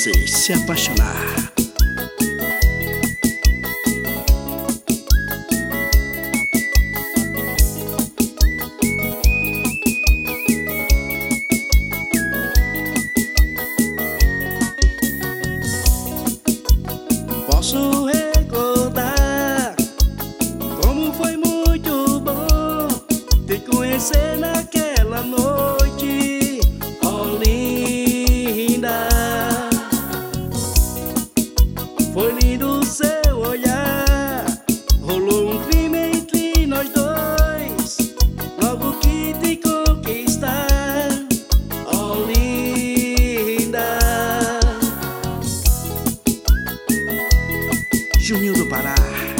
você se apaixonar. Posso recordar como foi muito bom te conhecer naquela noite, oh linda. Foi lindo seu olhar, rolou um crime entre nós dois, logo que te conquistar, oh linda. Juninho do Pará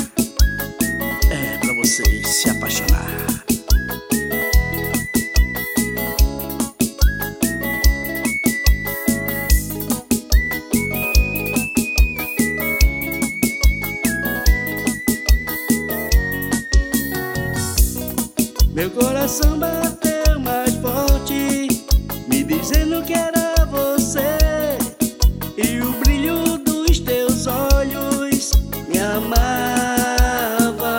é pra você se apaixonar. Meu coração bateu mais forte, me dizendo que era você, e o brilho dos teus olhos me amava.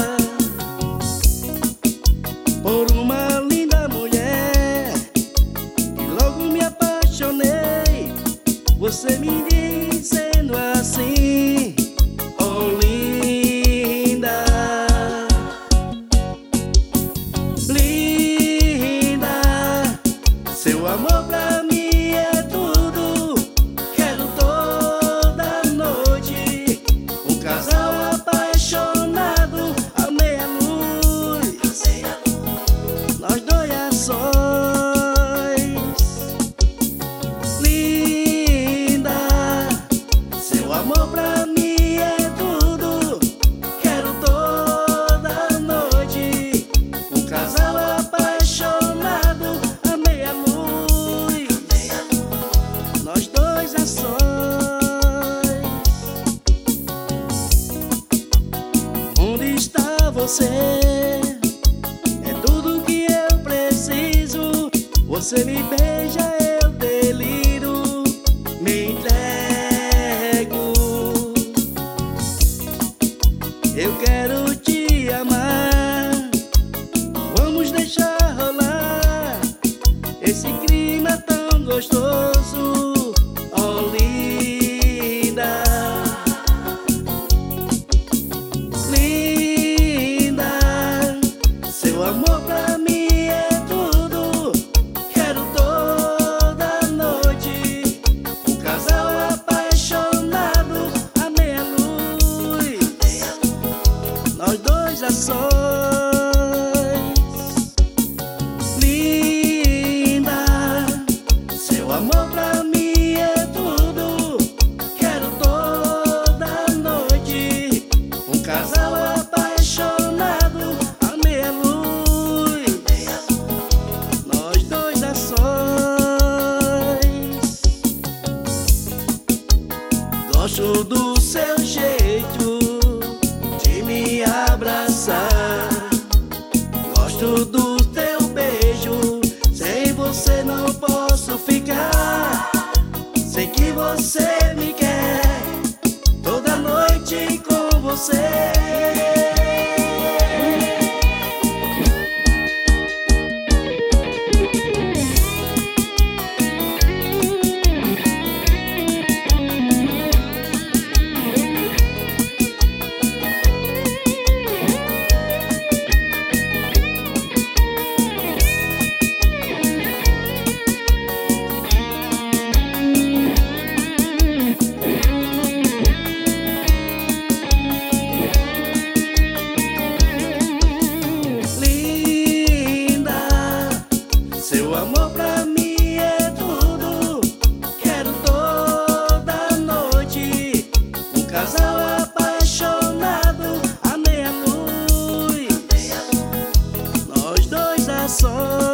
Por uma linda mulher, e logo me apaixonei, você me dizendo assim, oh linda. Linda, seu amor pra mim é tudo, quero toda noite um casal apaixonado à meia-luz, nós dois a sós. Linda, seu amor pra mim é tudo, quero toda noite um casal apaixonado à meia-luz, nós dois a sós. Onde está você? É tudo que eu preciso. Você me beija, eu deliro, me entrego. Eu quero te amar, vamos deixar rolar esse clima tão gostoso, oh linda. Linda, seu amor pra mim é tudo, quero toda noite um casal apaixonado à meia-luz, nós dois a sós. Linda, seu amor pra mim é tudo, quero toda noite um casal apaixonado à meia-luz, nós dois a sós. Gosto do seu jeito de me abraçar, gosto do teu beijo, sem você não posso ficar. Sei que você me quer, toda noite com você. Seu amor pra mim é tudo, quero toda noite um casal apaixonado à meia-luz, nós dois a sós.